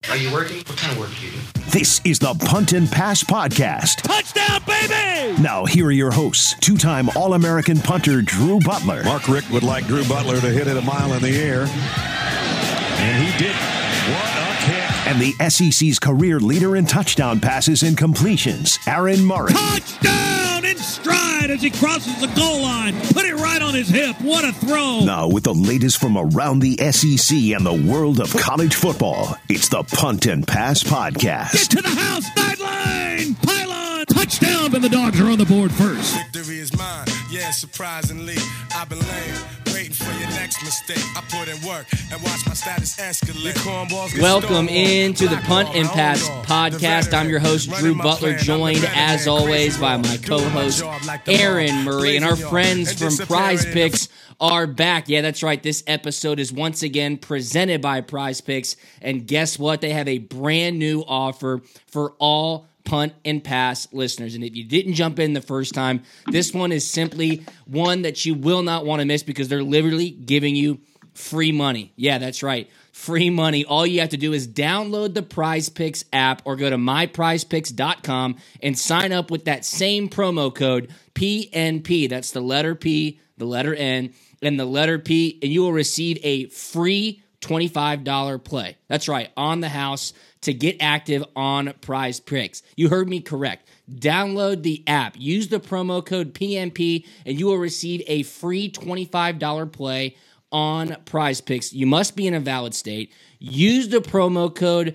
Are you working? What kind of work do you do? This is the Punt and Pass Podcast. Touchdown, baby! Now, here are your hosts, two-time All-American punter Drew Butler. Mark Richt would like Drew Butler to hit it a mile in the air. And he did. What a kick. And the SEC's career leader in touchdown passes and completions, Aaron Murray. Touchdown in stride as he crosses the goal line. Put it right on his hip. What a throw. Now, with the latest from around the SEC and the world of college football, it's the Punt and Pass Podcast. Get to the house, sideline, pylon, touchdown, and the Dogs are on the board first. Victory is mine, yeah, surprisingly. I've been lame, waiting for your next mistake. I put in work and watch my status escalate. Welcome into the Punt and Pass Podcast. I'm your host, Drew Butler, joined as always by my co-host, Aaron Murray, and our friends from Prize Picks are back. Yeah, that's right. This episode is once again presented by Prize Picks, and guess what? They have a brand new offer for all Punt and Pass listeners. And if you didn't jump in the first time, this one is simply one that you will not want to miss because they're literally giving you free money. Yeah, that's right. Free money. All you have to do is download the Prize Picks app or go to myprizepicks.com and sign up with that same promo code PNP. That's the letter P, the letter N, and the letter P, and you will receive a free $25 play. That's right, on the house to get active on Prize Picks. You heard me correct. Download the app, use the promo code PNP, and you will receive a free $25 play on Prize Picks. You must be in a valid state. Use the promo code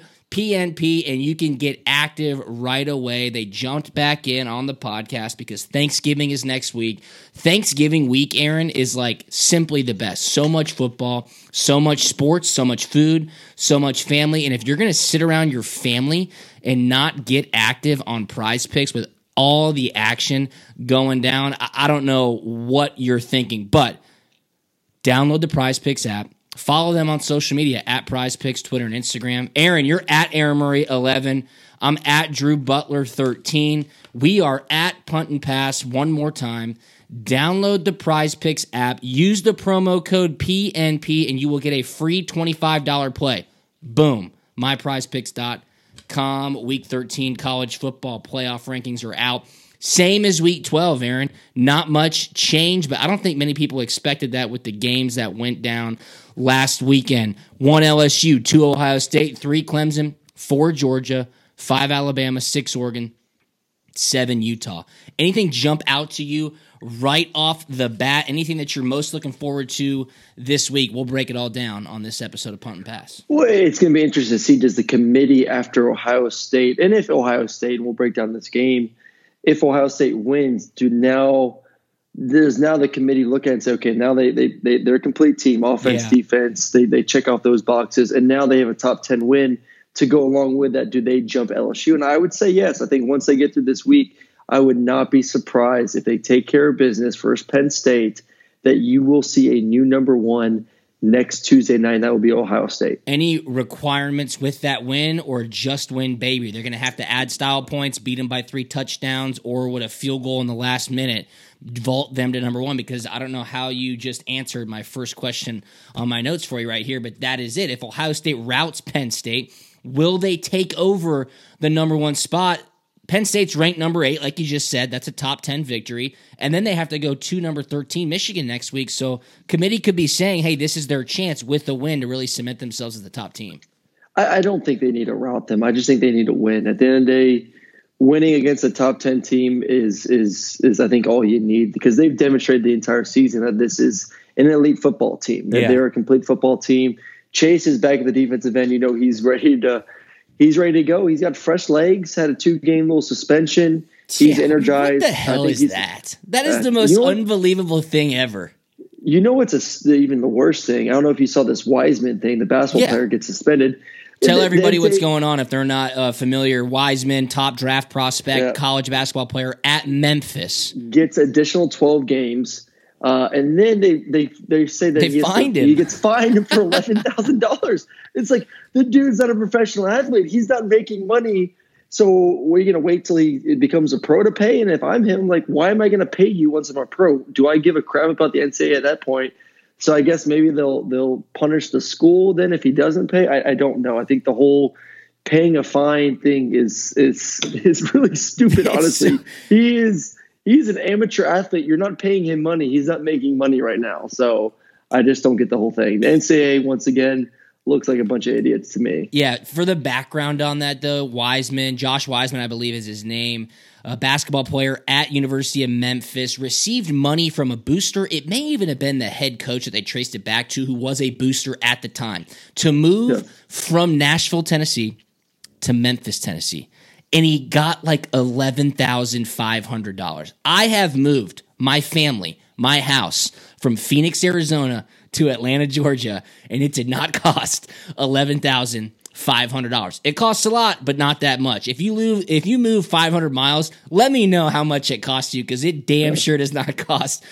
PNP and you can get active right away. They jumped back in on the podcast because Thanksgiving is next week. Thanksgiving week, Aaron, is like simply the best. So much football, so much sports, so much food, so much family. And if you're going to sit around your family and not get active on Prize Picks with all the action going down, I don't know what you're thinking, but download the Prize Picks app. Follow them on social media at Prize Picks, Twitter and Instagram. Aaron, you're at Aaron Murray 11. I'm at Drew Butler 13. We are at Punt and Pass one more time. Download the Prize Picks app. Use the promo code PNP and you will get a free $25 play. Boom. MyPrizePicks.com. Week 13 college football playoff rankings are out. Same as Week 12, Aaron. Not much change, but I don't think many people expected that with the games that went down last weekend. 1 LSU, 2 Ohio State, 3 Clemson, 4 Georgia, 5 Alabama, 6 Oregon, 7 Utah. Anything jump out to you right off the bat? Anything that you're most looking forward to this week? We'll break it all down on this episode of Punt and Pass. Well, it's going to be interesting to see, does the committee after Ohio State, and if Ohio State, we'll break down this game, if Ohio State wins, does now the committee look at it and say, okay, now they're a complete team, offense, defense, they check off those boxes, and now they have a top 10 win to go along with that. Do they jump LSU? And I would say yes. I think once they get through this week, I would not be surprised if they take care of business, first Penn State, that you will see a new number one next Tuesday night, and that will be Ohio State. Any requirements with that win or just win, baby? They're going to have to add style points, beat them by 3 touchdowns, or with a field goal in the last minute, vault them to number one, because I don't know how you just answered my first question on my notes for you right here, but that is it. If Ohio State routes Penn State, will they take over the number one spot? Penn State's ranked number 8, like you just said. That's a top 10 victory. And then they have to go to number 13, Michigan, next week. So committee could be saying, hey, this is their chance with the win to really cement themselves as the top team. I don't think they need to rout them. I just think they need to win. At the end of the day, winning against a top 10 team is I think, all you need, because they've demonstrated the entire season that this is an elite football team. That they're a complete football team. Chase is back at the defensive end. You know, he's ready to go. He's got fresh legs, had a 2-game little suspension. He's energized. What the hell is that? That is the most unbelievable thing ever. You know what's even the worst thing? I don't know if you saw this Wiseman thing. The basketball player gets suspended. Tell everybody what's going on if they're not familiar. Wiseman, top draft prospect, college basketball player at Memphis. Gets additional 12 games. And then they say that he gets fined for $11,000. It's like, the dude's not a professional athlete. He's not making money. So we're going to wait till he becomes a pro to pay. And if I'm him, like, why am I going to pay you once I'm a pro? Do I give a crap about the NCAA at that point? So I guess maybe they'll punish the school then if he doesn't pay. I don't know. I think the whole paying a fine thing is really stupid. Honestly, he's an amateur athlete. You're not paying him money. He's not making money right now. So I just don't get the whole thing. The NCAA, once again, looks like a bunch of idiots to me. Yeah, for the background on that, though, Josh Wiseman, I believe is his name, a basketball player at University of Memphis, received money from a booster. It may even have been the head coach that they traced it back to, who was a booster at the time, to move from Nashville, Tennessee to Memphis, Tennessee. And he got like $11,500. I have moved my family, my house, from Phoenix, Arizona to Atlanta, Georgia, and it did not cost $11,500. It costs a lot, but not that much. If you move 500 miles, let me know how much it costs you, because it damn sure does not cost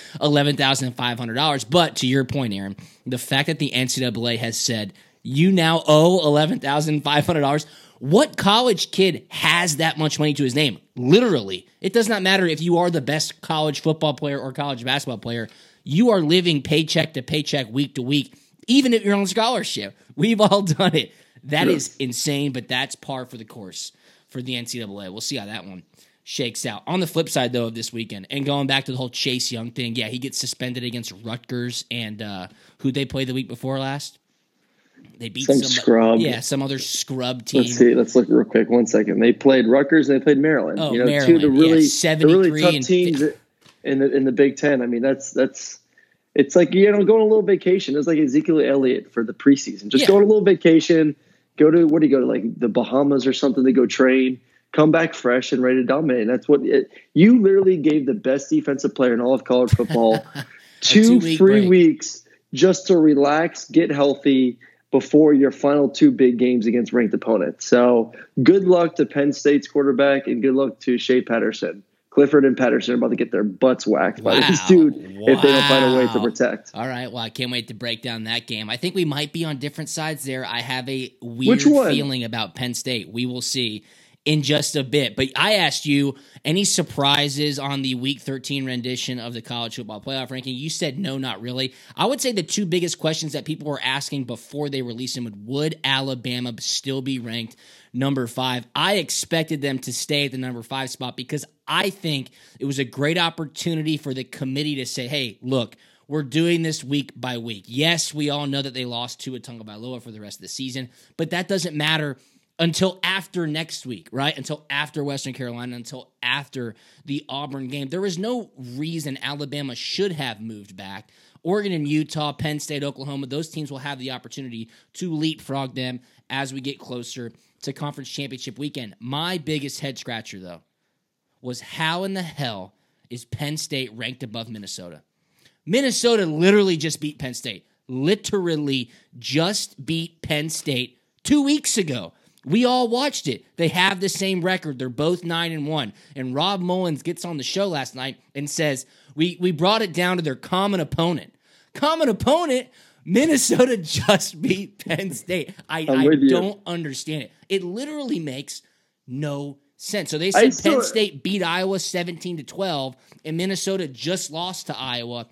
$11,500. But to your point, Aaron, the fact that the NCAA has said you now owe $11,500. What college kid has that much money to his name? Literally. It does not matter if you are the best college football player or college basketball player. You are living paycheck to paycheck, week to week, even if you're on scholarship. We've all done it. That is insane, but that's par for the course for the NCAA. We'll see how that one shakes out. On the flip side, though, of this weekend, and going back to the whole Chase Young thing, yeah, he gets suspended against Rutgers, and who'd they play the week before last? They beat some scrub. Yeah, some other scrub team. Let's see. Let's look real quick. 1 second. They played Rutgers and they played Maryland. Oh, Maryland. Two of the really tough teams in the Big Ten. I mean, that's it's like, going on a little vacation. It's like Ezekiel Elliott for the preseason. Just go on a little vacation. Go to like the Bahamas or something to go train. Come back fresh and ready to dominate. And that's you literally gave the best defensive player in all of college football 2 free weeks just to relax, get healthy before your final 2 big games against ranked opponents. So good luck to Penn State's quarterback and good luck to Shea Patterson. Clifford and Patterson are about to get their butts whacked by this dude if they don't find a way to protect. All right, well, I can't wait to break down that game. I think we might be on different sides there. I have a weird feeling about Penn State. We will see in just a bit. But I asked you, any surprises on the Week 13 rendition of the college football playoff ranking? You said no, not really. I would say the 2 biggest questions that people were asking before they released them would Alabama still be ranked number 5? I expected them to stay at the number 5 spot because I think it was a great opportunity for the committee to say, hey, look, we're doing this week by week. Yes, we all know that they lost to Tua Tagovailoa for the rest of the season, but that doesn't matter until after next week, right? Until after Western Carolina, until after the Auburn game. There is no reason Alabama should have moved back. Oregon and Utah, Penn State, Oklahoma, those teams will have the opportunity to leapfrog them as we get closer to conference championship weekend. My biggest head scratcher, though, was how in the hell is Penn State ranked above Minnesota? Minnesota literally just beat Penn State. Literally just beat Penn State 2 weeks ago. We all watched it. They have the same record. They're both 9-1. And Rob Mullins gets on the show last night and says, we brought it down to their common opponent. Common opponent? Minnesota just beat Penn State. I don't understand it. It literally makes no sense. So they said Penn State beat Iowa 17-12, and Minnesota just lost to Iowa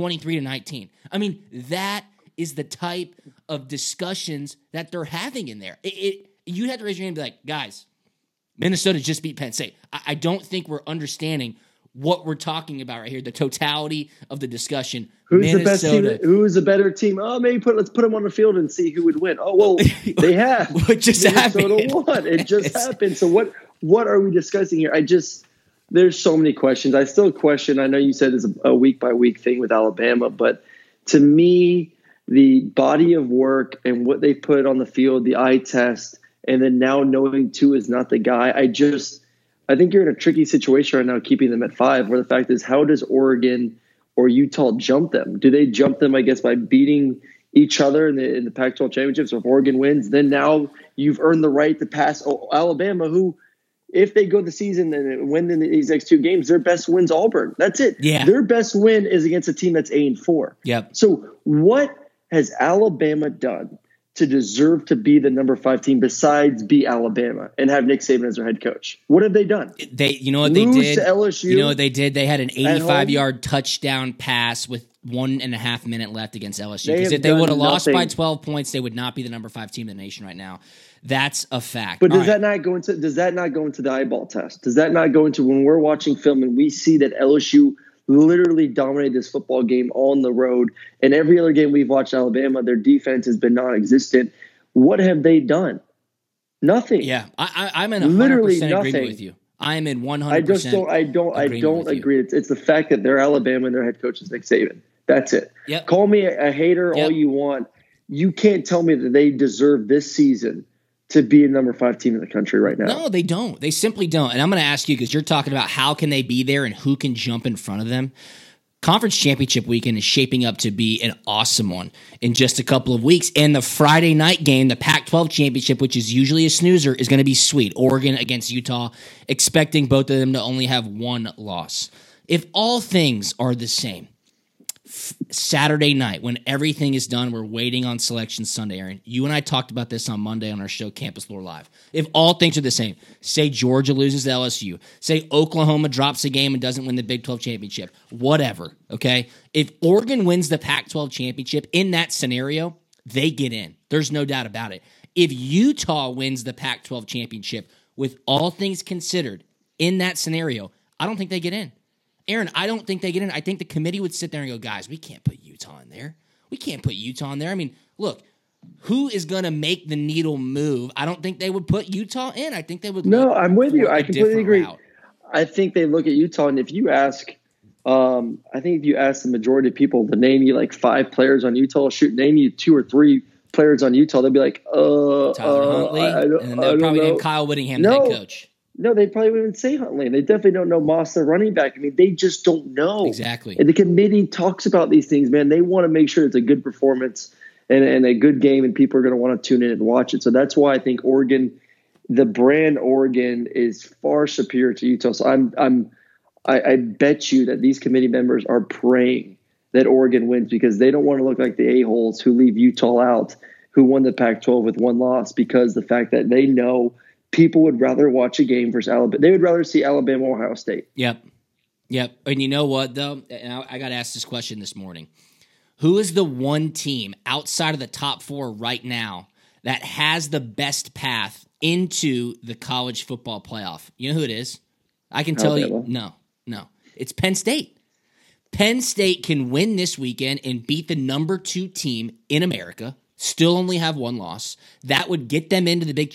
23-19. I mean, that is the type of discussions that they're having in there. You have to raise your hand and be like, guys, Minnesota just beat Penn State. I don't think we're understanding what we're talking about right here, the totality of the discussion. Who's the best team? Who is the better team? Oh, let's put them on the field and see who would win. Oh, well, they have. What just Minnesota happened? Won. It just happened. So what are we discussing here? There's so many questions. I still question. I know you said it's a week-by-week thing with Alabama, but to me, the body of work and what they put on the field, the eye test, and then now knowing Tua is not the guy, I think you're in a tricky situation right now keeping them at 5, where the fact is, how does Oregon or Utah jump them? Do they jump them, I guess, by beating each other in the Pac-12 championships? Or if Oregon wins, then now you've earned the right to pass Alabama, who, if they go the season and win in these next 2 games, their best win's Auburn. That's it. Yeah. Their best win is against a team that's 8-4. Yep. So what has Alabama done to deserve to be the number 5 team besides be Alabama and have Nick Saban as their head coach? What have they done? You know what they did? To LSU, you know what they did? They had an 85-yard touchdown pass with 1.5 minutes left against LSU. Because if they would have lost by 12 points, they would not be the number 5 team in the nation right now. That's a fact. But does that not go into the eyeball test? Does that not go into when we're watching film and we see that LSU literally dominated this football game on the road, and every other game we've watched Alabama, their defense has been non-existent. What have they done? Nothing. Yeah, I'm in 100% agreement with you. I am in 100%. I don't agree. It's the fact that they're Alabama and their head coach is Nick Saban. That's it. Yep. Call me a hater all you want. You can't tell me that they deserve this season to be a number 5 team in the country right now. No, they don't. They simply don't. And I'm going to ask you, because you're talking about how can they be there and who can jump in front of them. Conference Championship weekend is shaping up to be an awesome one in just a couple of weeks. And the Friday night game, the Pac-12 Championship, which is usually a snoozer, is going to be sweet. Oregon against Utah, expecting both of them to only have one loss. If all things are the same, Saturday night, when everything is done, we're waiting on Selection Sunday, Aaron. You and I talked about this on Monday on our show, Campus Lore Live. If all things are the same, say Georgia loses to LSU, say Oklahoma drops a game and doesn't win the Big 12 championship, whatever, okay? If Oregon wins the Pac-12 championship, in that scenario, they get in. There's no doubt about it. If Utah wins the Pac-12 championship, with all things considered, in that scenario, I don't think they get in. Aaron, I don't think they get in. I think the committee would sit there and go, guys, we can't put Utah in there. We can't put Utah in there. I mean, look, who is going to make the needle move? I don't think they would put Utah in. I think they would. No, I'm with you. I completely agree. Route. I think they look at Utah, and if you ask, I think if you ask the majority of people to name you like 5 players on Utah, name you 2 or 3 players on Utah, they'll be like, Tyler Huntley, and then they'll probably name Kyle Whittingham, the head coach. No, they probably wouldn't say Huntley. They definitely don't know Moss, the running back. I mean, they just don't know. Exactly. And the committee talks about these things, man. They want to make sure it's a good performance and a good game, and people are going to want to tune in and watch it. So that's why I think Oregon, the brand Oregon, is far superior to Utah. So I bet you that these committee members are praying that Oregon wins, because they don't want to look like the a-holes who leave Utah out, who won the Pac-12 with 1 loss, because the fact that they know people would rather watch a game versus Alabama. They would rather see Alabama, Ohio State. Yep. And you know what, though? And I got asked this question this morning. Who is the one team outside of the top 4 right now that has the best path into the college football playoff? You know who it is? I can tell you. No. It's Penn State. Penn State can win this weekend and beat the number 2 team in America, still only have 1 loss. That would get them into the Big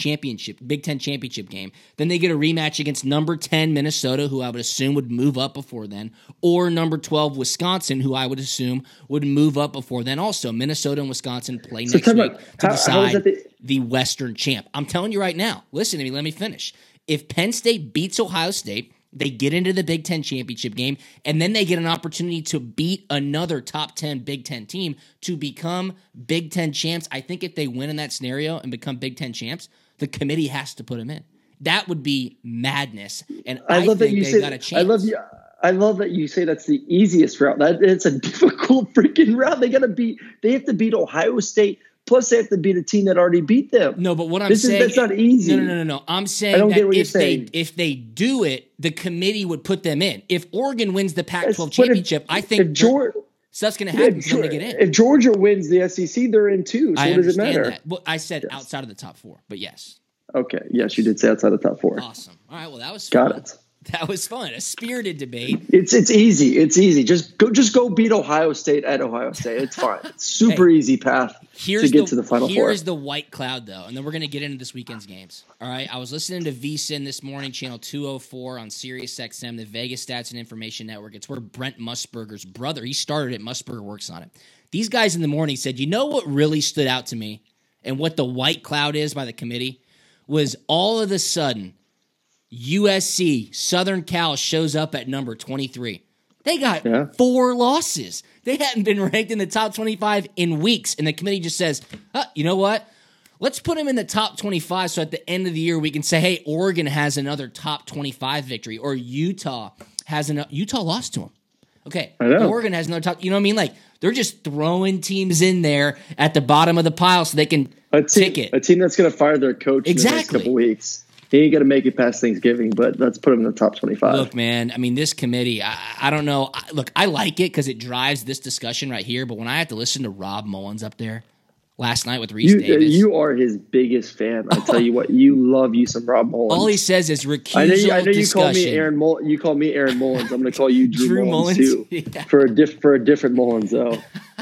Ten championship game. Then they get a rematch against number 10 Minnesota, who I would assume would move up before then, or number 12 Wisconsin, who I would assume would move up before then. Also, Minnesota and Wisconsin play next week to decide the Western champ. I'm telling you right now, listen to me, let me finish. If Penn State beats Ohio State, they get into the Big Ten championship game, and then they get an opportunity to beat another top 10 Big Ten team to become Big Ten champs. I think if they win in that scenario and become Big Ten champs, the committee has to put them in. That would be madness, and I think they've got a chance. I love that you say that's the easiest route. It's a difficult freaking route. They have to beat Ohio State. Plus, they have to beat a team that already beat them. No, but what I'm saying... That's not easy. No. I'm saying that if they do it, the committee would put them in. If Oregon wins the Pac-12 championship, I think stuff's going to happen for them to get in. If Georgia wins the SEC, they're in too. So what does it matter? That. Well, I said outside of the top 4, but yes. Okay. Yes, you did say outside of the top 4. Awesome. All right, well, that was fun. Got it. That was fun. A spirited debate. It's easy. It's easy. Just go beat Ohio State at Ohio State. It's fine. It's super easy path to get to the Final Four. Here's the white cloud, though, and then we're going to get into this weekend's games. All right? I was listening to VSiN this morning, channel 204 on Sirius XM, the Vegas Stats and Information Network. It's where Brent Musburger's brother, he started it, Musburger works on it. These guys in the morning said, you know what really stood out to me and what the white cloud is by the committee was all of a sudden USC, Southern Cal shows up at number 23. They got 4 losses. They hadn't been ranked in the top 25 in weeks, and the committee just says, you know what? Let's put them in the top 25 so at the end of the year we can say, hey, Oregon has another top 25 victory, or Utah lost to them. Okay, Oregon has another top, you know what I mean? Like, they're just throwing teams in there at the bottom of the pile so they can tick it. A team that's going to fire their coach in the next couple weeks. He ain't going to make it past Thanksgiving, but let's put him in the top 25. Look, man, I mean, this committee, I don't know. Look, I like it because it drives this discussion right here, but when I have to listen to Rob Mullins up there, last night with Reese Davis. You are his biggest fan. I tell you what, you love you some Rob Mullins. All he says is recusal I know you discussion. call me Aaron Mullins. You call me Aaron Mullins. I'm going to call you Drew Mullins too. Yeah. For a different Mullins though.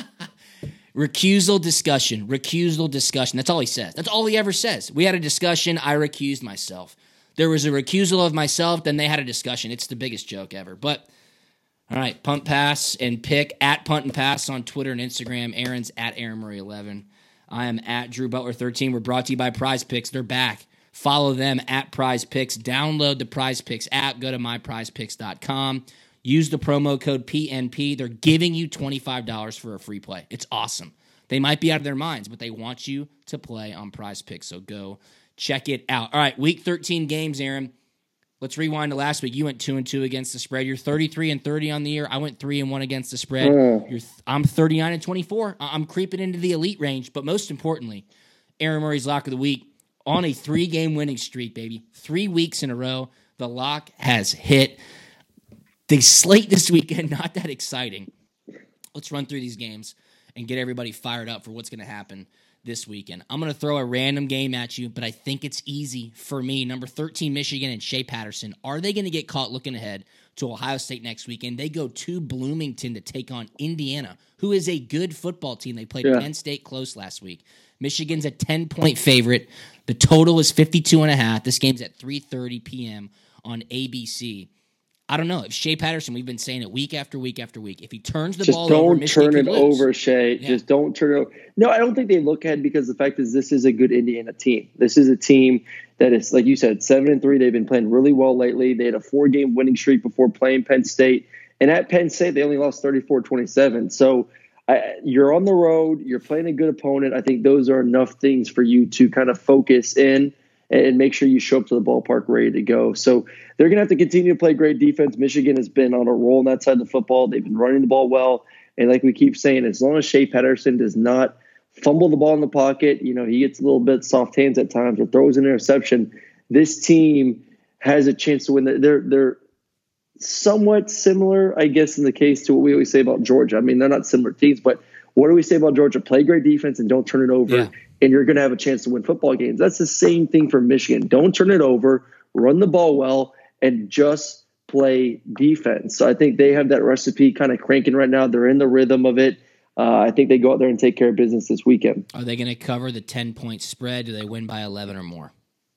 Recusal discussion. That's all he says. That's all he ever says. We had a discussion. I recused myself. There was a recusal of myself. Then they had a discussion. It's the biggest joke ever. But all right, punt, pass, and pick at Punt and Pass on Twitter and Instagram. Aaron's at Aaron Murray 11. I am at Drew Butler 13. We're brought to you by Prize Picks. They're back. Follow them at Prize Picks. Download the Prize Picks app. Go to myprizepicks.com. Use the promo code PNP. They're giving you $25 for a free play. It's awesome. They might be out of their minds, but they want you to play on Prize Picks. So go check it out. All right, Week 13 games, Aaron. Let's rewind to last week. You went 2-2 against the spread. You're 33-30 on the year. I went 3-1 against the spread. I'm 39-24. I'm creeping into the elite range. But most importantly, Aaron Murray's lock of the week on a 3-game winning streak, baby. 3 weeks in a row. The lock has hit. The slate this weekend, not that exciting. Let's run through these games and get everybody fired up for what's going to happen this weekend. I'm going to throw a random game at you, but I think it's easy for me. Number 13, Michigan and Shea Patterson. Are they going to get caught looking ahead to Ohio State next weekend? They go to Bloomington to take on Indiana, who is a good football team. They played Penn State close last week. Michigan's a 10-point favorite. The total is 52.5. This game's at 3:30 p.m. on ABC. I don't know. If Shea Patterson, we've been saying it week after week after week, if he turns the ball over, Michigan don't turn it over, Shea. Yeah. Just don't turn it over. No, I don't think they look ahead because the fact is this is a good Indiana team. This is a team that is, like you said, 7-3. They've been playing really well lately. They had a 4-game winning streak before playing Penn State. And at Penn State, they only lost 34-27. So you're on the road. You're playing a good opponent. I think those are enough things for you to kind of focus in and make sure you show up to the ballpark ready to go. So they're going to have to continue to play great defense. Michigan has been on a roll on that side of the football. They've been running the ball well. And like we keep saying, as long as Shea Patterson does not fumble the ball in the pocket, he gets a little bit soft hands at times or throws an interception, this team has a chance to win. They're somewhat similar, I guess, in the case to what we always say about Georgia. I mean, they're not similar teams, but what do we say about Georgia? Play great defense and don't turn it over, and you're going to have a chance to win football games. That's the same thing for Michigan. Don't turn it over, run the ball well, and just play defense. So I think they have that recipe kind of cranking right now. They're in the rhythm of it. I think they go out there and take care of business this weekend. Are they going to cover the 10-point spread? Do they win by 11 or more?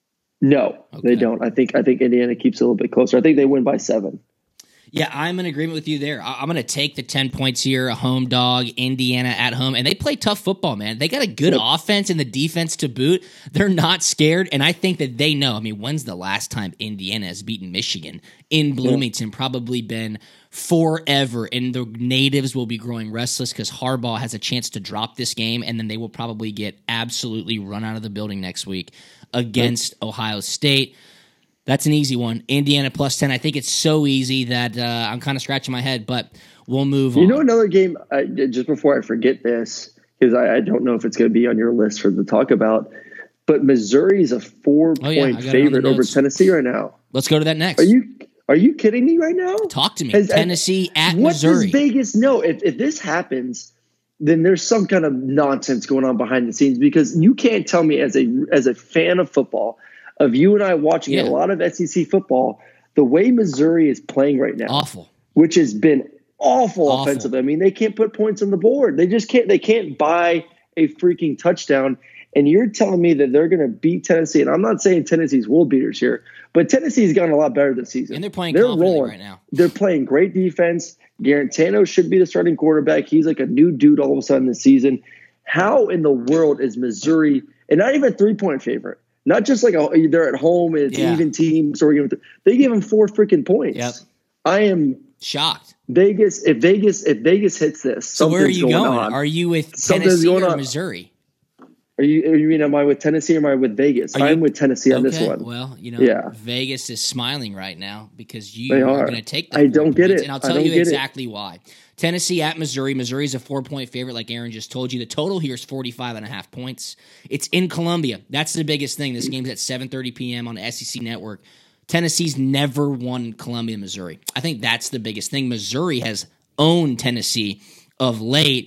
No, they don't. I think Indiana keeps it a little bit closer. I think they win by 7. Yeah, I'm in agreement with you there. I'm going to take the 10 points here, a home dog, Indiana at home. And they play tough football, man. They got a good offense and the defense to boot. They're not scared, and I think that they know. I mean, when's the last time Indiana has beaten Michigan in Bloomington? Probably been forever, and the natives will be growing restless because Harbaugh has a chance to drop this game, and then they will probably get absolutely run out of the building next week against Ohio State. That's an easy one. Indiana plus 10. I think it's so easy that I'm kind of scratching my head, but we'll move on. Another game, just before I forget this, because I don't know if it's going to be on your list for the talk about, but Missouri is a 4-point favorite over Tennessee right now. Let's go to that next. Are you kidding me right now? Talk to me. Tennessee at Missouri. What does Vegas know? If this happens, then there's some kind of nonsense going on behind the scenes, because you can't tell me as a fan of football, of you and I watching a lot of SEC football, the way Missouri is playing right now, awful, which has been awful offensively. I mean, they can't put points on the board. They just can't. They can't buy a freaking touchdown. And you're telling me that they're going to beat Tennessee? And I'm not saying Tennessee's world beaters here, but Tennessee's gotten a lot better this season. And they're playing confidently right now. They're playing great defense. Garantano should be the starting quarterback. He's like a new dude all of a sudden this season. How in the world is Missouri, and not even a 3-point favorite? Not just like they're at home and it's even team, so they give them 4 freaking points. Yep. I am shocked. Vegas, if Vegas hits this, so where are you going? Are you with Tennessee or Missouri? Are you mean, am I with Tennessee or am I with Vegas? I'm with Tennessee on this one. Well, Vegas is smiling right now because you are going to take the I don't get it. And I'll tell you exactly why. Tennessee at Missouri. Missouri's a 4-point favorite, like Aaron just told you. The total here is 45.5 points. It's in Columbia. That's the biggest thing. This game's at 7:30 p.m. on the SEC Network. Tennessee's never won Columbia, Missouri. I think that's the biggest thing. Missouri has owned Tennessee of late.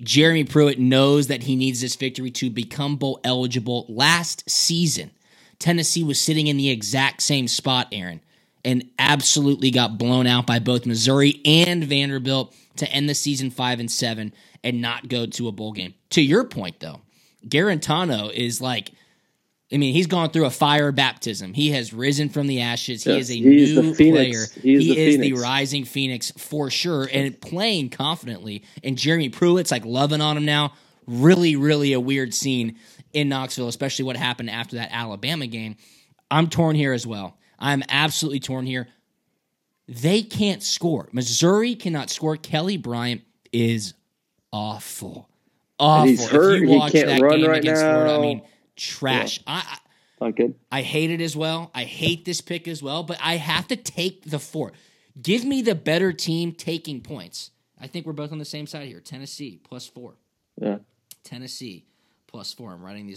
Jeremy Pruitt knows that he needs this victory to become bowl eligible. Last season, Tennessee was sitting in the exact same spot, Aaron, and absolutely got blown out by both Missouri and Vanderbilt to end the season 5-7 and not go to a bowl game. To your point, though, Garantano is he's gone through a fire baptism. He has risen from the ashes. He is a new player. He is the rising phoenix for sure, and playing confidently. And Jeremy Pruitt's loving on him now. Really, really a weird scene in Knoxville, especially what happened after that Alabama game. I'm torn here as well. I'm absolutely torn here. They can't score. Missouri cannot score. Kelly Bryant is awful. And he's hurt. If you watch he can't that run game right against now. Florida, trash. Yeah. Not good. I hate it as well. I hate this pick as well, but I have to take the 4. Give me the better team taking points. I think we're both on the same side here. Tennessee +4. Yeah. Tennessee +4. I'm writing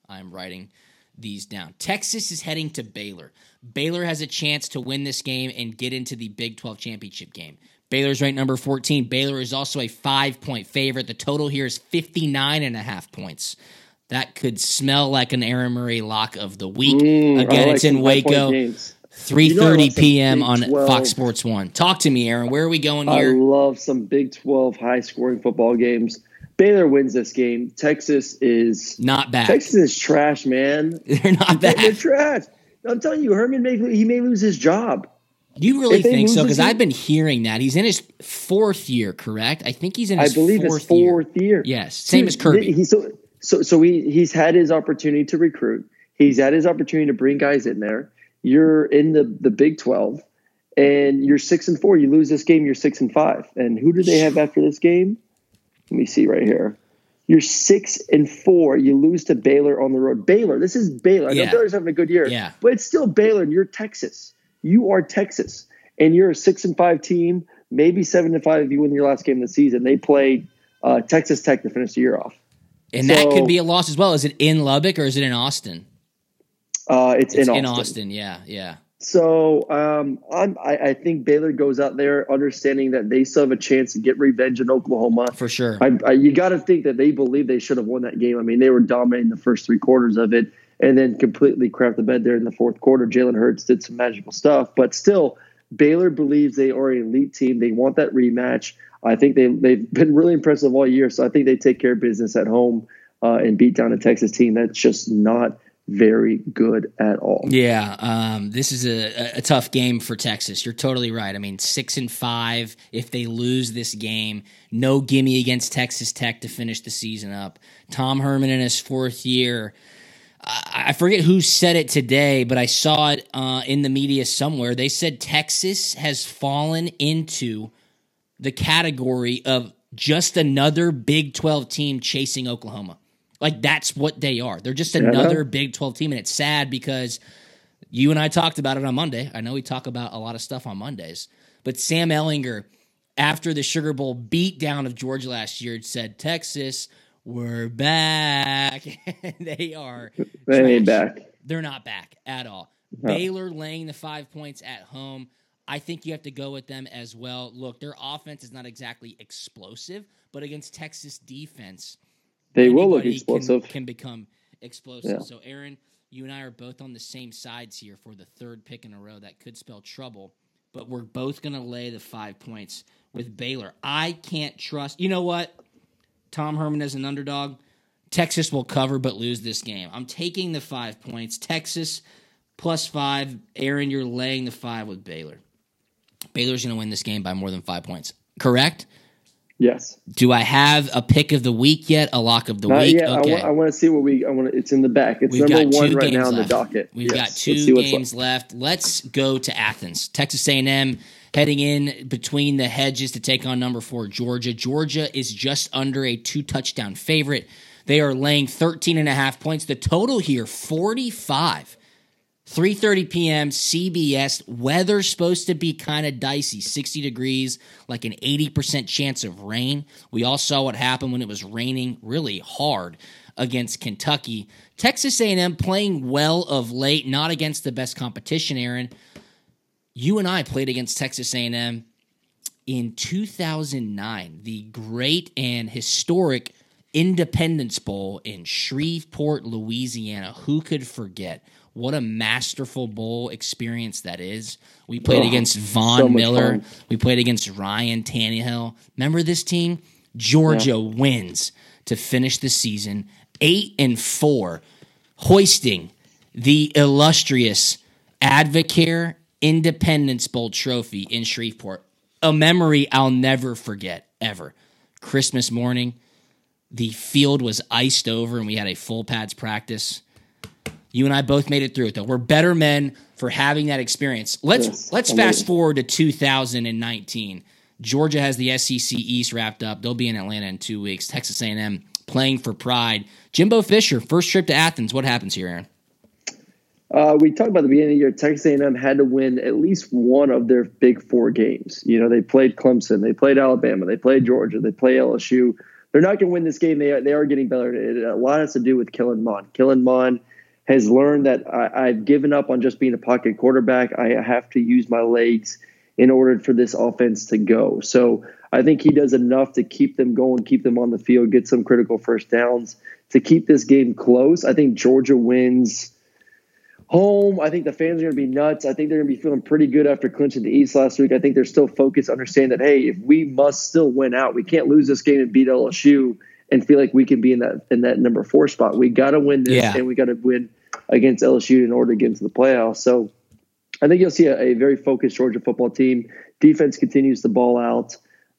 these down. Texas is heading to Baylor. Baylor has a chance to win this game and get into the Big 12 championship game. Baylor's ranked number 14. Baylor is also a 5-point favorite. The total here is 59.5 points. That could smell like an Aaron Murray lock of the week. Again, it's in Waco, 3:30 p.m. on Fox Sports 1. Talk to me, Aaron. Where are we going here? I love some Big 12 high-scoring football games. Baylor wins this game. Texas is not bad. Texas is trash, man. They're not bad. They're trash. I'm telling you, Herman may lose his job. You really think so? Because I've been hearing that. He's in his 4th year, correct? I think he's in his fourth year. Yes, same as Kirby. He's had his opportunity to recruit. He's had his opportunity to bring guys in there. You're in the Big 12, and you're 6-4. You lose this game, you're 6-5. And who do they have after this game? Let me see right here. You're 6-4. You lose to Baylor on the road. Baylor. This is Baylor. I know Baylor's having a good year, but it's still Baylor, and you're Texas. You are Texas, and you're a 6-5 team. Maybe 7-5 if you win your last game of the season. They played Texas Tech to finish the year off. And that could be a loss as well. Is it in Lubbock or is it in Austin? It's in Austin. In Austin, yeah. So I think Baylor goes out there understanding that they still have a chance to get revenge in Oklahoma. For sure. You got to think that they believe they should have won that game. I mean, they were dominating the first 3 quarters of it and then completely crapped the bed there in the 4th quarter. Jalen Hurts did some magical stuff. But still, Baylor believes they are an elite team. They want that rematch. I think they've been really impressive all year. So I think they take care of business at home and beat down a Texas team that's just not very good at all. Yeah, this is a tough game for Texas. You're totally right. I mean, 6-5. If they lose this game, no gimme against Texas Tech to finish the season up. Tom Herman in his 4th year. I forget who said it today, but I saw it in the media somewhere. They said Texas has fallen into the category of just another Big 12 team chasing Oklahoma. That's what they are. They're just another Big 12 team, and it's sad because you and I talked about it on Monday. I know we talk about a lot of stuff on Mondays, but Sam Ehlinger, after the Sugar Bowl beatdown of Georgia last year, said, Texas, we're back. They are They ain't back. They're not back at all. No. Baylor laying the 5 points at home. I think you have to go with them as well. Look, their offense is not exactly explosive, but against Texas defense, they will look explosive. Can become explosive. Yeah. So, Aaron, you and I are both on the same sides here for the 3rd pick in a row. That could spell trouble, but we're both going to lay the 5 points with Baylor. I can't trust. You know what? Tom Herman as an underdog. Texas will cover but lose this game. I'm taking the 5 points. Texas +5. Aaron, you're laying the 5 with Baylor. Baylor's going to win this game by more than 5 points. Correct? Yes. Do I have a pick of the week yet? A lock of the week? Yet. Okay. I want to see what it's in the back. It's number 1 right now on the docket. We've got 2 games left. Let's go to Athens. Texas A&M heading in between the hedges to take on number 4, Georgia. Georgia is just under a 2-touchdown favorite. They are laying 13.5 points. The total here, 45. 3:30 p.m., CBS. Weather's supposed to be kind of dicey, 60 degrees, like an 80% chance of rain. We all saw what happened when it was raining really hard against Kentucky. Texas A&M playing well of late, not against the best competition, Aaron. You and I played against Texas A&M in 2009, the great and historic Independence Bowl in Shreveport, Louisiana. Who could forget? What a masterful bowl experience that is. We played against Von Miller. Fun. We played against Ryan Tannehill. Remember this team? Georgia wins to finish the season 8-4, hoisting the illustrious Advocare Independence Bowl trophy in Shreveport. A memory I'll never forget, ever. Christmas morning, the field was iced over and we had a full pads practice. You and I both made it through it, though. We're better men for having that experience. Let's fast forward to 2019. Georgia has the SEC East wrapped up. They'll be in Atlanta in 2 weeks. Texas A&M playing for pride. Jimbo Fisher, first trip to Athens. What happens here, Aaron? We talked about the beginning of the year. Texas A&M had to win at least one of their big four games. You know, they played Clemson, they played Alabama, they played Georgia, they played LSU. They're not going to win this game. They are getting better. A lot has to do with Kellen Mond. Kellen Mond has learned that I've given up on just being a pocket quarterback. I have to use my legs in order for this offense to go. So I think he does enough to keep them going, keep them on the field, get some critical first downs to keep this game close. I think Georgia wins home. I think the fans are going to be nuts. I think they're going to be feeling pretty good after clinching the East last week. I think they're still focused, understand that, hey, if we must still win out, we can't lose this game and beat LSU and feel like we can be in that number 4 spot. We got to win this, and we got to win against LSU in order to get into the playoffs. So I think you'll see a very focused Georgia football team. Defense continues to ball out.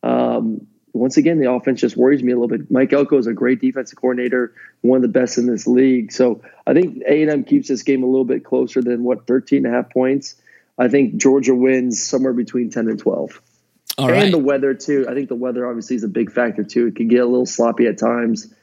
Once again, the offense just worries me a little bit. Mike Elko is a great defensive coordinator, one of the best in this league. So I think A&M keeps this game a little bit closer than 13.5 points. I think Georgia wins somewhere between 10 and 12. All right. And the weather too. I think the weather obviously is a big factor too. It can get a little sloppy at times.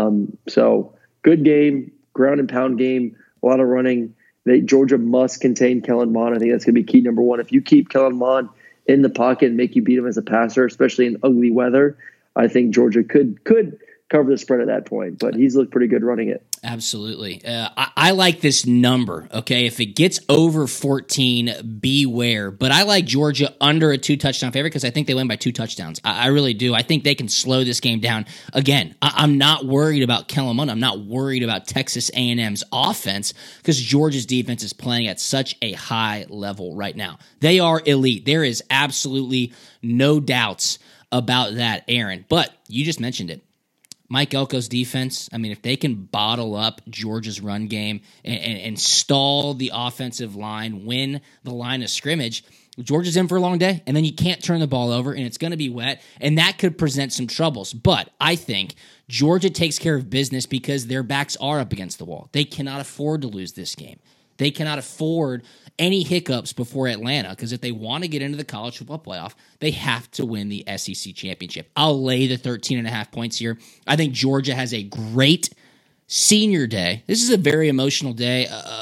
So good game, ground and pound game, a lot of running. Georgia must contain Kellen Mond. I think that's going to be key number one. If you keep Kellen Mond in the pocket and make you beat him as a passer, especially in ugly weather, I think Georgia could cover the spread at that point. But he's looked pretty good running it. Absolutely. I like this number, okay? If it gets over 14, beware. But I like Georgia under a 2-touchdown favorite because I think they win by 2 touchdowns. I really do. I think they can slow this game down. Again, I'm not worried about Kellen Mond. I'm not worried about Texas A&M's offense because Georgia's defense is playing at such a high level right now. They are elite. There is absolutely no doubts about that, Aaron. But you just mentioned it. Mike Elko's defense, I mean, if they can bottle up Georgia's run game and stall the offensive line, win the line of scrimmage, Georgia's in for a long day, and then you can't turn the ball over, and it's going to be wet, and that could present some troubles. But I think Georgia takes care of business because their backs are up against the wall. They cannot afford to lose this game. They cannot afford any hiccups before Atlanta because if they want to get into the college football playoff, they have to win the SEC championship. I'll lay the 13.5 points here. I think Georgia has a great senior day. This is a very emotional day,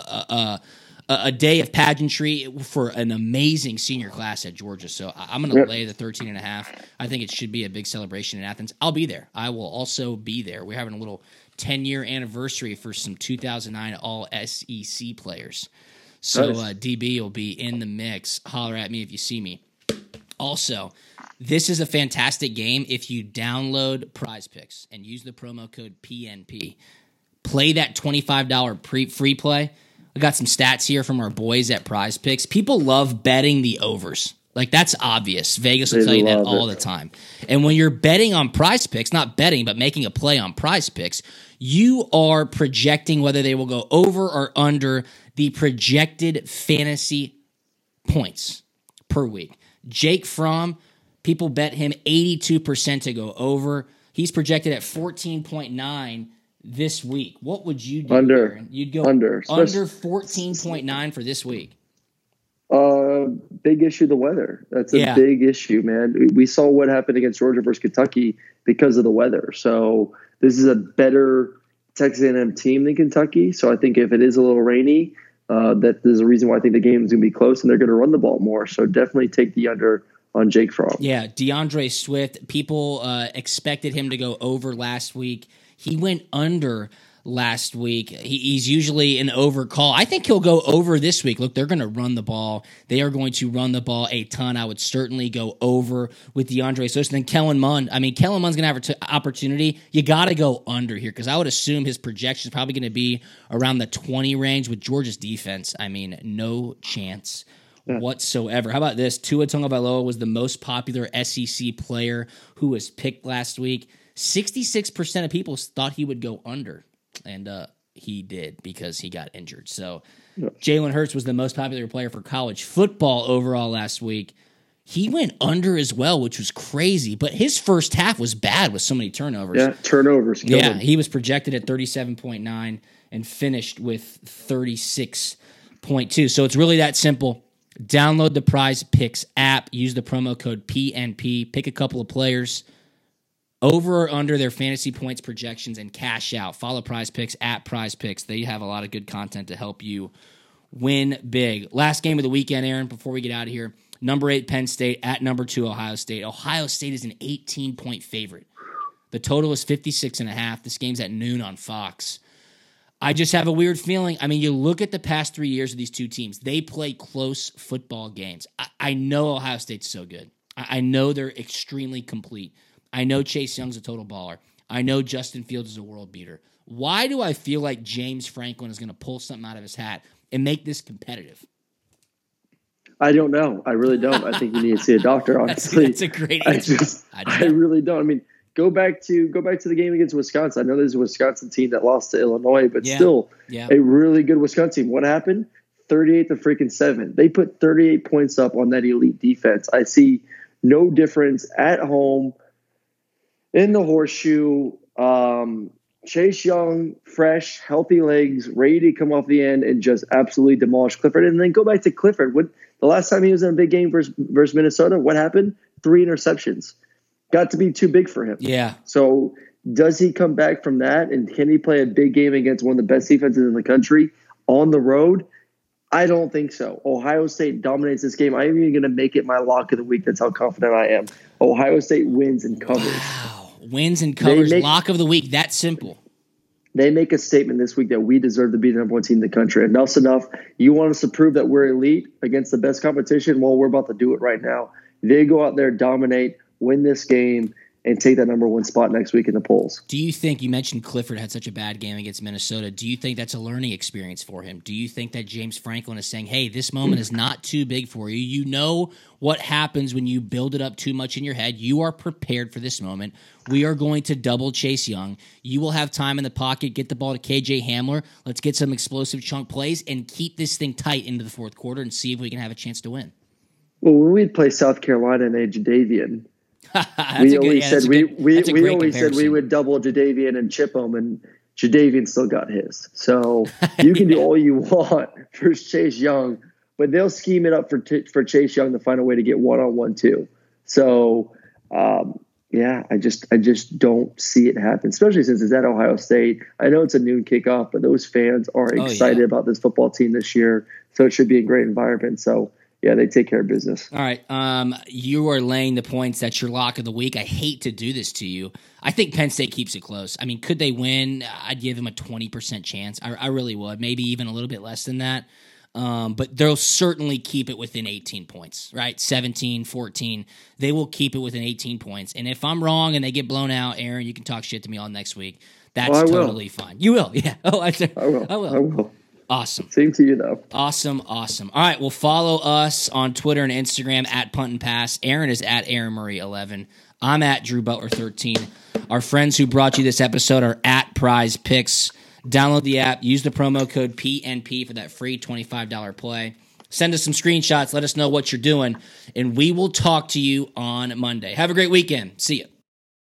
a day of pageantry for an amazing senior class at Georgia. So I'm going to lay the 13.5. I think it should be a big celebration in Athens. I'll be there. I will also be there. We're having a little 10-year anniversary for some 2009 All-SEC players. So DB will be in the mix. Holler at me if you see me. Also, this is a fantastic game if you download Prize Picks and use the promo code PNP. Play that $25 free play. I got some stats here from our boys at Prize Picks. People love betting the overs. Like, that's obvious. Vegas will tell you that all the time. And when you're betting on Prize Picks, not betting, but making a play on Prize Picks, you are projecting whether they will go over or under the projected fantasy points per week. Jake Fromm, people bet him 82% to go over. He's projected at 14.9 this week. What would you do, Aaron? You'd go under 14.9 for this week. Big issue, the weather. That's a big issue, man. We saw what happened against Georgia versus Kentucky because of the weather. So this is a better Texas A&M team than Kentucky. So I think if it is a little rainy, that there's a reason why I think the game is going to be close and they're going to run the ball more. So definitely take the under on Jake Fromm. Yeah, DeAndre Swift. People expected him to go over last week. He went under last week. He's usually an over call. I think he'll go over this week. Look, they're going to run the ball. They are going to run the ball a ton. I would certainly go over with DeAndre Swift. And then Kellen Mond. I mean, Kellen Mond's going to have an opportunity. You got to go under here because I would assume his projection is probably going to be around the 20 range with Georgia's defense. I mean, no chance whatsoever. How about this? Tua Tagovailoa was the most popular SEC player who was picked last week. 66% of people thought he would go under, and he did because he got injured. So Jalen Hurts was the most popular player for college football overall last week. He went under as well, which was crazy, but his first half was bad with so many turnovers. Yeah, turnovers. Yeah, he was projected at 37.9 and finished with 36.2. So it's really that simple. Download the Prize Picks app, use the promo code PNP, pick a couple of players, over or under their fantasy points projections, and cash out. Follow Prize Picks at Prize Picks. They have a lot of good content to help you win big. Last game of the weekend, Aaron, before we get out of here. Number 8, Penn State at number 2, Ohio State. Ohio State is an 18-point favorite. The total is 56.5. This game's at noon on Fox. I just have a weird feeling. I mean, you look at the past 3 years of these two teams. They play close football games. I know Ohio State's so good. I know they're extremely complete. I know Chase Young's a total baller. I know Justin Fields is a world beater. Why do I feel like James Franklin is going to pull something out of his hat and make this competitive? I don't know. I really don't. I think you need to see a doctor, honestly. That's a great answer. I really don't. I mean, Go back to the game against Wisconsin. I know there's a Wisconsin team that lost to Illinois, but still a really good Wisconsin team. What happened? 38-7. They put 38 points up on that elite defense. I see no difference at home in the Horseshoe. Chase Young, fresh, healthy legs, ready to come off the end and just absolutely demolish Clifford. And then go back to Clifford. The last time he was in a big game versus Minnesota, what happened? 3 interceptions. Got to be too big for him. Yeah. So does he come back from that, and can he play a big game against one of the best defenses in the country on the road? I don't think so. Ohio State dominates this game. I'm even going to make it my lock of the week. That's how confident I am. Ohio State wins and covers. Wow. Wins and covers. Lock of the week. That simple. They make a statement this week that we deserve to be the number 1 team in the country. Enough's enough. You want us to prove that we're elite against the best competition? Well, we're about to do it right now. They go out there, dominate, win this game, and take that number 1 spot next week in the polls. Do you think, you mentioned Clifford had such a bad game against Minnesota, do you think that's a learning experience for him? Do you think that James Franklin is saying, hey, this moment is not too big for you? You know what happens when you build it up too much in your head. You are prepared for this moment. We are going to double Chase Young. You will have time in the pocket, get the ball to KJ Hamler. Let's get some explosive chunk plays and keep this thing tight into the fourth quarter and see if we can have a chance to win. Well, when we'd play South Carolina and Jadeveon, we always said we would double Jadeveon and chip him, and Jadeveon still got his. So you can do all you want for Chase Young, but they'll scheme it up for Chase Young to find a way to get one-on-one too. So I just don't see it happen, especially since it's at Ohio State. I know it's a noon kickoff, but those fans are excited about this football team this year, so it should be a great environment. So. Yeah, they take care of business. All right. You are laying the points. That's your lock of the week. I hate to do this to you. I think Penn State keeps it close. I mean, could they win? I'd give them a 20% chance. I really would. Maybe even a little bit less than that. But they'll certainly keep it within 18 points, right? 17, 14. They will keep it within 18 points. And if I'm wrong and they get blown out, Aaron, you can talk shit to me all next week. That's totally fine. You will. Yeah. Oh, I will. I will. Awesome. Same to you, though. Awesome. All right, well, follow us on Twitter and Instagram at Punt and Pass. Aaron is at Aaron Murray 11. I'm at Drew Butler 13. Our friends who brought you this episode are at Prize Picks. Download the app. Use the promo code PNP for that free $25 play. Send us some screenshots. Let us know what you're doing, and we will talk to you on Monday. Have a great weekend. See you.